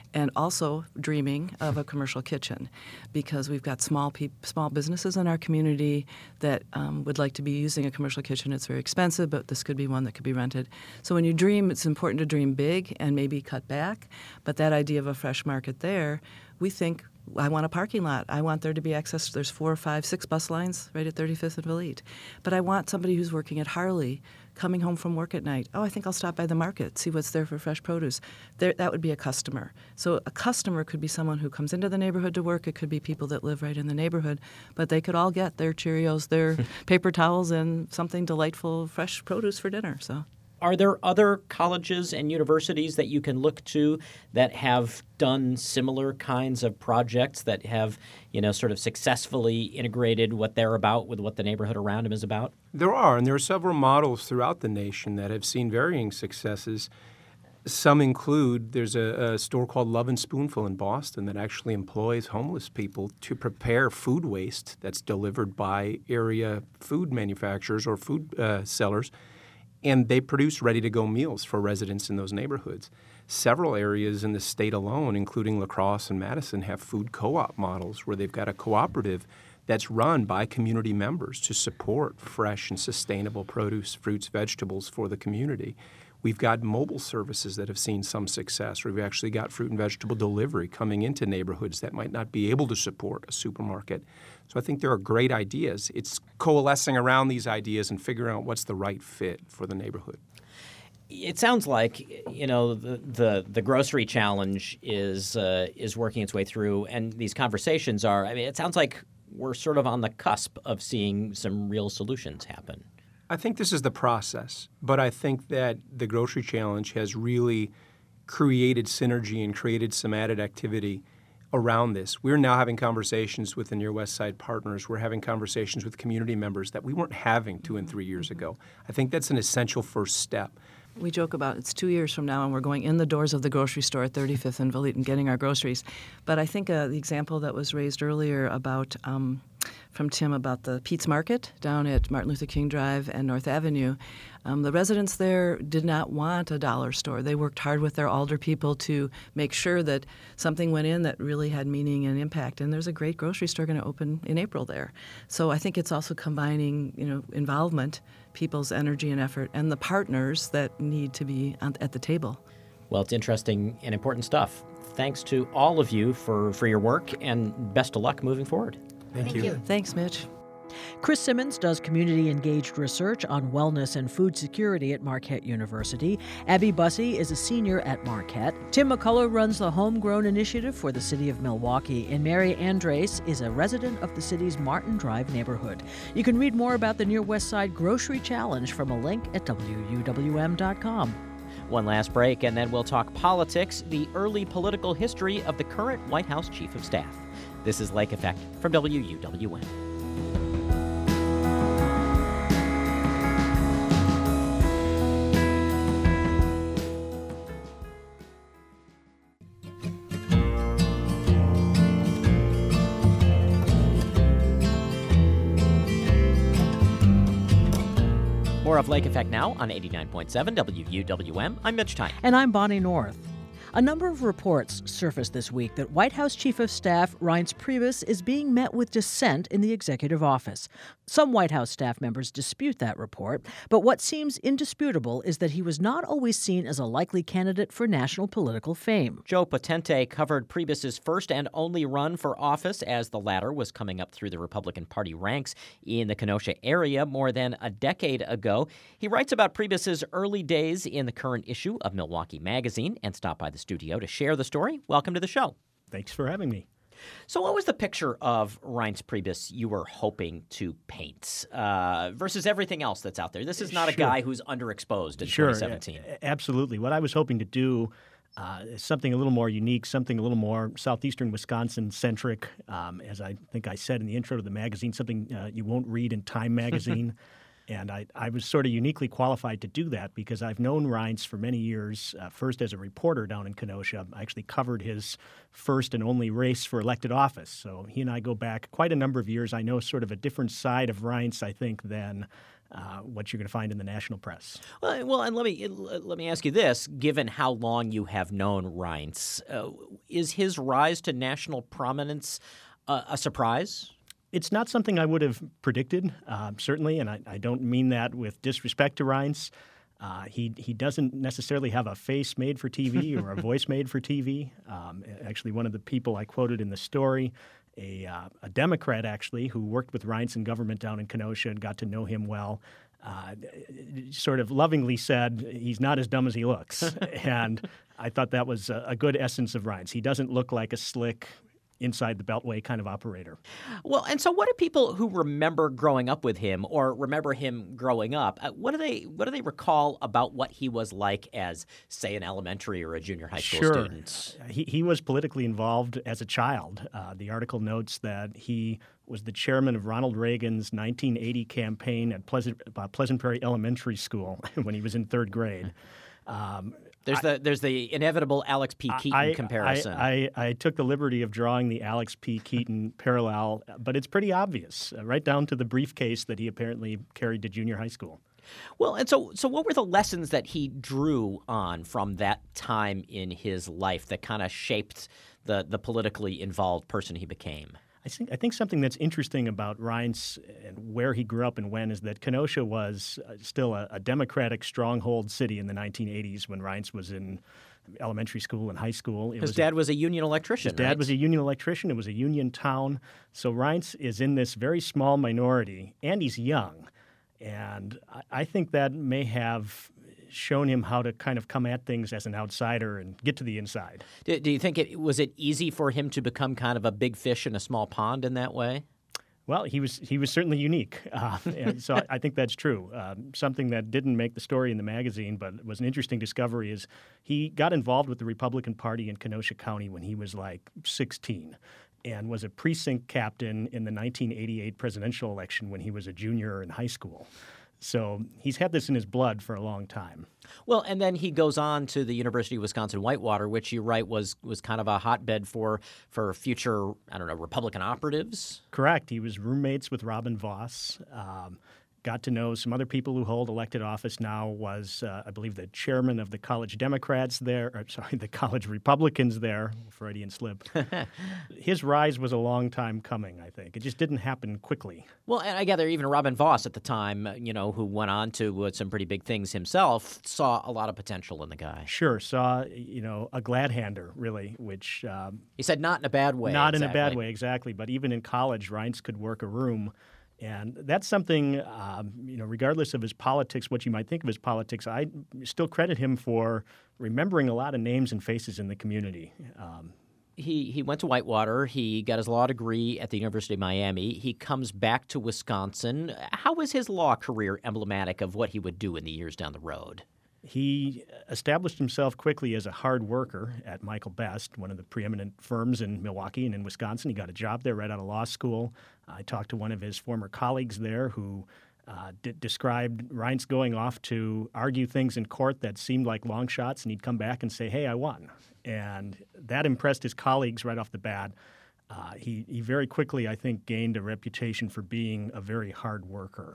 and also dreaming of a commercial kitchen, because we've got small peop- small businesses in our community that um, would like to be using a commercial kitchen. It's very expensive, but this could be one that could be rented. So when you dream, it's important to dream big and maybe cut back. But that idea of a fresh market there, we think, I want a parking lot. I want there to be access. There's four or five, six bus lines right at thirty-fifth and Valete. But I want somebody who's working at Harley coming home from work at night. Oh, I think I'll stop by the market, see what's there for fresh produce. There, that would be a customer. So a customer could be someone who comes into the neighborhood to work. It could be people that live right in the neighborhood. But they could all get their Cheerios, their paper towels, and something delightful, fresh produce for dinner. So. Are there other colleges and universities that you can look to that have done similar kinds of projects that have, you know, sort of successfully integrated what they're about with what the neighborhood around them is about? There are, and there are several models throughout the nation that have seen varying successes. Some include, there's a, a store called Love and Spoonful in Boston that actually employs homeless people to prepare food waste that's delivered by area food manufacturers or food uh, sellers. And they produce ready-to-go meals for residents in those neighborhoods. Several areas in the state alone, including La Crosse and Madison, have food co-op models where they've got a cooperative that's run by community members to support fresh and sustainable produce, fruits, vegetables for the community. We've got mobile services that have seen some success. We've actually got fruit and vegetable delivery coming into neighborhoods that might not be able to support a supermarket. So I think there are great ideas. It's coalescing around these ideas and figuring out what's the right fit for the neighborhood. It sounds like, you know, the the, the grocery challenge is uh, is working its way through, and these conversations are, I mean, it sounds like we're sort of on the cusp of seeing some real solutions happen. I think this is the process, but I think that the grocery challenge has really created synergy and created some added activity around this. We're now having conversations with the Near West Side partners. We're having conversations with community members that we weren't having two and three years ago. I think that's an essential first step. We joke about it's two years from now and we're going in the doors of the grocery store at thirty-fifth and Valete and getting our groceries. But I think uh, the example that was raised earlier about um, from Tim about the Pete's Market down at Martin Luther King Drive and North Avenue, um, the residents there did not want a dollar store. They worked hard with their alder people to make sure that something went in that really had meaning and impact. And there's a great grocery store going to open in April there. So I think it's also combining, you know, involvement, people's energy and effort, and the partners that need to be on, at the table. Well, it's interesting and important stuff. Thanks to all of you for, for your work, and best of luck moving forward. Thank, Thank you. you. Thanks, Mitch. Chris Simmons does community-engaged research on wellness and food security at Marquette University. Abby Bussey is a senior at Marquette. Tim McCullough runs the Homegrown Initiative for the city of Milwaukee. And Mary Andres is a resident of the city's Martin Drive neighborhood. You can read more about the Near West Side Grocery Challenge from a link at W U W M dot com. One last break, and then we'll talk politics, the early political history of the current White House Chief of Staff. This is Lake Effect from W U W M. More of Lake Effect now on eighty-nine point seven W U W M. I'm Mitch Tyne. And I'm Bonnie North. A number of reports surfaced this week that White House Chief of Staff Reince Priebus is being met with dissent in the executive office. Some White House staff members dispute that report, but what seems indisputable is that he was not always seen as a likely candidate for national political fame. Joe Potente covered Priebus's first and only run for office as the latter was coming up through the Republican Party ranks in the Kenosha area more than a decade ago. He writes about Priebus's early days in the current issue of Milwaukee Magazine and stopped by the studio to share the story. Welcome to the show. Thanks for having me. So what was the picture of Reince Priebus you were hoping to paint uh, versus everything else that's out there? This is not Sure. a guy who's underexposed in Sure, twenty seventeen. a- absolutely. What I was hoping to do uh, is something a little more unique, something a little more southeastern Wisconsin-centric, um, as I think I said in the intro to the magazine, something uh, you won't read in Time magazine. And I, I was sort of uniquely qualified to do that because I've known Reince for many years, uh, first as a reporter down in Kenosha. I actually covered his first and only race for elected office. So he and I go back quite a number of years. I know sort of a different side of Reince, I think, than uh, what you're going to find in the national press. Well, well, and let me let me ask you this: given how long you have known Reince, uh, is his rise to national prominence uh, a surprise? It's not something I would have predicted, uh, certainly, and I, I don't mean that with disrespect to Reince. Uh, he he doesn't necessarily have a face made for T V or a voice made for T V. Um, actually, one of the people I quoted in the story, a, uh, a Democrat actually, who worked with Reince in government down in Kenosha and got to know him well, uh, sort of lovingly said, he's not as dumb as he looks. And I thought that was a, a good essence of Reince. He doesn't look like a slick, inside the Beltway kind of operator. Well, and so what do people who remember growing up with him or remember him growing up, uh, what do they what do they recall about what he was like as, say, an elementary or a junior high school sure. student? He, he was politically involved as a child. Uh, the article notes that he was the chairman of Ronald Reagan's nineteen eighty campaign at Pleasant, uh, Pleasant Prairie Elementary School when he was in third grade. Um, There's the there's the inevitable Alex P. Keaton I, comparison. I, I, I took the liberty of drawing the Alex P. Keaton parallel, but it's pretty obvious, uh, right down to the briefcase that he apparently carried to junior high school. Well, and so so what were the lessons that he drew on from that time in his life that kind of shaped the the politically involved person he became? I think I think something that's interesting about Reince and where he grew up and when is that Kenosha was uh, still a, a Democratic stronghold city in the nineteen eighties when Reince was in elementary school and high school. It His was dad a, was a union electrician, His dad right? was a union electrician. It was a union town. So Reince is in this very small minority, and he's young. And I, I think that may have shown him how to kind of come at things as an outsider and get to the inside. Do, do you think it was it easy for him to become kind of a big fish in a small pond in that way? Well, he was he was certainly unique, uh, and so I think that's true. Um, something that didn't make the story in the magazine, but was an interesting discovery, is he got involved with the Republican Party in Kenosha County when he was like sixteen, and was a precinct captain in the nineteen eighty-eight presidential election when he was a junior in high school. So he's had this in his blood for a long time. Well, and then he goes on to the University of Wisconsin-Whitewater, which you write was was kind of a hotbed for for future, I don't know, Republican operatives? Correct. He was roommates with Robin Voss. Um, got to know some other people who hold elected office now, was, uh, I believe, the chairman of the college Democrats there, or sorry, the college Republicans there, Freudian slip. His rise was a long time coming, I think. It just didn't happen quickly. Well, and I gather even Robin Voss at the time, you know, who went on to uh, some pretty big things himself, saw a lot of potential in the guy. Sure, saw, you know, a glad-hander, really, which... Um, he said not in a bad way. Not exactly. in a bad way, exactly. But even in college, Reince could work a room. And that's something, um, you know, regardless of his politics, what you might think of his politics, I still credit him for remembering a lot of names and faces in the community. Um, he he went to Whitewater. He got his law degree at the University of Miami. He comes back to Wisconsin. How was his law career emblematic of what he would do in the years down the road? He established himself quickly as a hard worker at Michael Best, one of the preeminent firms in Milwaukee and in Wisconsin. He got a job there right out of law school. I talked to one of his former colleagues there who uh, d- described Reince going off to argue things in court that seemed like long shots, and he'd come back and say, hey, I won. And that impressed his colleagues right off the bat. Uh, he, he very quickly, I think, gained a reputation for being a very hard worker.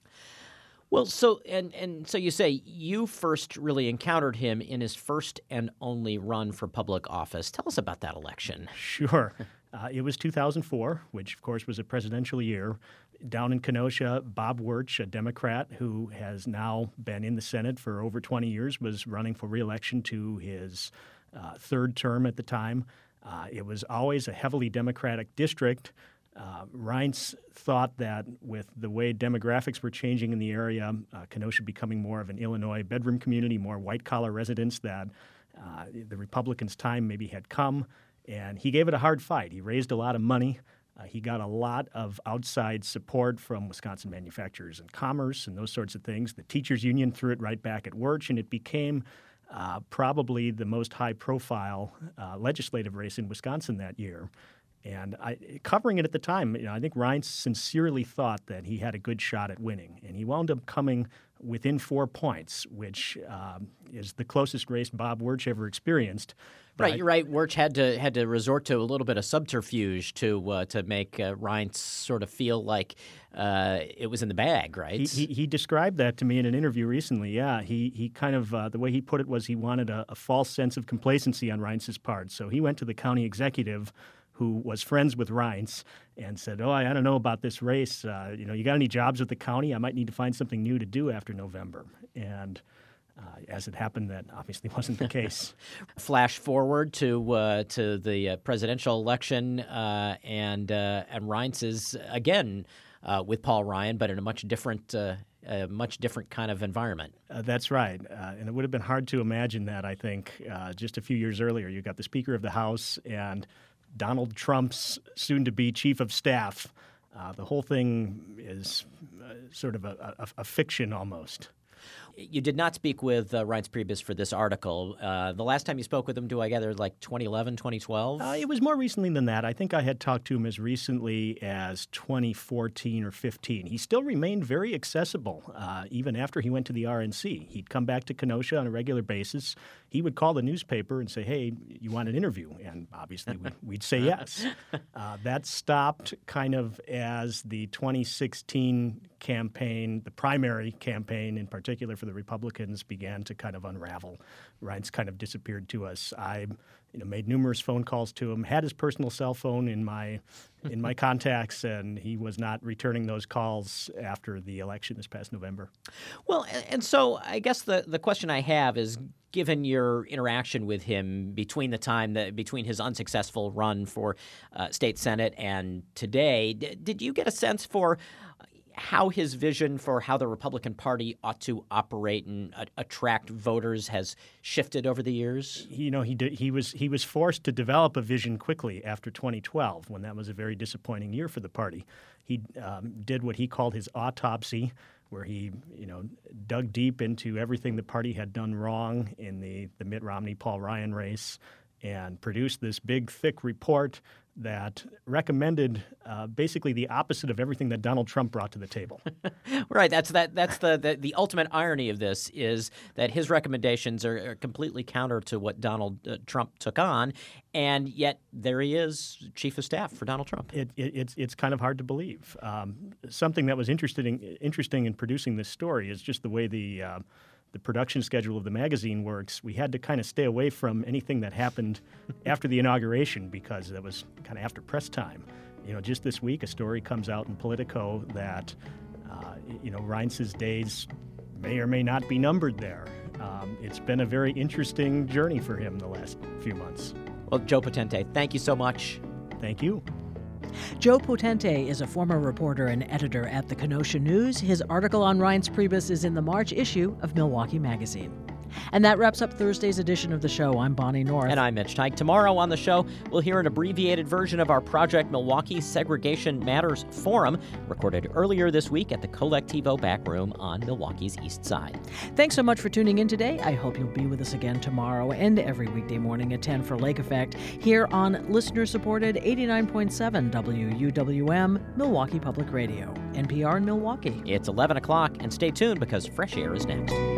Well, so and, and so you say you first really encountered him in his first and only run for public office. Tell us about that election. Sure. Uh, it was two thousand four, which, of course, was a presidential year. Down in Kenosha, Bob Wirtsch, a Democrat who has now been in the Senate for over twenty years, was running for re-election to his uh, third term at the time. Uh, it was always a heavily Democratic district. Uh, Reince thought that with the way demographics were changing in the area, uh, Kenosha becoming more of an Illinois bedroom community, more white-collar residents, that uh, the Republicans' time maybe had come. And he gave it a hard fight. He raised a lot of money. Uh, he got a lot of outside support from Wisconsin Manufacturers and Commerce and those sorts of things. The teachers' union threw it right back at Wirtsch, and it became uh, probably the most high-profile uh, legislative race in Wisconsin that year. And I, covering it at the time, you know, I think Reince sincerely thought that he had a good shot at winning, and he wound up coming within four points, which um, is the closest race Bob Wirtz ever experienced. But right, you're right. Wirtz had to had to resort to a little bit of subterfuge to uh, to make uh, Reince sort of feel like uh, it was in the bag, right? He, he, he described that to me in an interview recently. Yeah, he he kind of uh, the way he put it was he wanted a, a false sense of complacency on Reince's part. So he went to the county executive, who was friends with Reince, and said, "Oh, I, I don't know about this race. Uh, you know, you got any jobs with the county? I might need to find something new to do after November." And uh, as it happened, that obviously wasn't the case. Flash forward to uh, to the uh, presidential election, uh, and uh, and Reince is again uh, with Paul Ryan, but in a much different. Uh, A much different kind of environment. Uh, that's right. Uh, and it would have been hard to imagine that, I think, uh, just a few years earlier. You got the Speaker of the House and Donald Trump's soon-to-be Chief of Staff. Uh, the whole thing is uh, sort of a, a, a fiction almost. You did not speak with uh, Reince Priebus for this article. Uh, the last time you spoke with him, do I gather, like twenty eleven, twenty twelve? Uh, it was more recently than that. I think I had talked to him as recently as twenty fourteen or fifteen. He still remained very accessible, uh, even after he went to the R N C. He'd come back to Kenosha on a regular basis. He would call the newspaper and say, "Hey, you want an interview?" And obviously we'd, we'd say yes. Uh, that stopped kind of as the twenty sixteen campaign, the primary campaign in particular for the Republicans, began to kind of unravel. Reince kind of disappeared to us. I you know, made numerous phone calls to him, had his personal cell phone in my in my contacts, and he was not returning those calls after the election this past November. Well, and so I guess the, the question I have is, given your interaction with him between the time that between his unsuccessful run for uh, state senate and today, d- did you get a sense for how his vision for how the Republican Party ought to operate and uh, attract voters has shifted over the years? You know, he did, he was he was forced to develop a vision quickly after twenty twelve, when that was a very disappointing year for the party. He um, did what he called his autopsy, where he, you know, dug deep into everything the party had done wrong in the, the Mitt Romney-Paul Ryan race, and produced this big, thick report that recommended uh, basically the opposite of everything that Donald Trump brought to the table. Right. That's that. That's the, the the ultimate irony of this is that his recommendations are, are completely counter to what Donald uh, Trump took on, and yet there he is, chief of staff for Donald Trump. It, it, it's it's kind of hard to believe. Um, something that was interesting interesting in producing this story is just the way the uh, the production schedule of the magazine works. We had to kind of stay away from anything that happened after the inauguration, because that was kind of after press time. You know, just this week, a story comes out in Politico that, uh, you know, Reince's days may or may not be numbered there. Um, it's been a very interesting journey for him the last few months. Well, Joe Potente, thank you so much. Thank you. Joe Potente is a former reporter and editor at the Kenosha News. His article on Reince Priebus is in the March issue of Milwaukee Magazine. And that wraps up Thursday's edition of the show. I'm Bonnie North. And I'm Mitch Teich. Tomorrow on the show, we'll hear an abbreviated version of our Project Milwaukee Segregation Matters Forum, recorded earlier this week at the Colectivo Back Room on Milwaukee's East Side. Thanks so much for tuning in today. I hope you'll be with us again tomorrow and every weekday morning at ten for Lake Effect here on listener-supported eighty-nine point seven W U W M, Milwaukee Public Radio, N P R in Milwaukee. It's eleven o'clock, and stay tuned because Fresh Air is next.